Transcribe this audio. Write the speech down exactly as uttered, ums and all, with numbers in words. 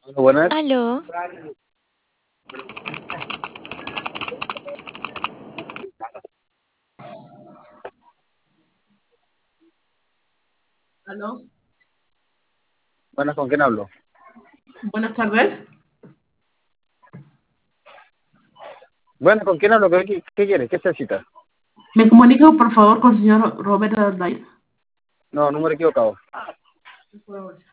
Buenas. Aló, Aló, Buenas, ¿con quién hablo? buenas tardes. Buenas, ¿con quién hablo? ¿Qué, qué, qué quiere? ¿Qué necesita? ¿Me comunico, por favor, con el señor Roberto Aldair? No, número equivocado.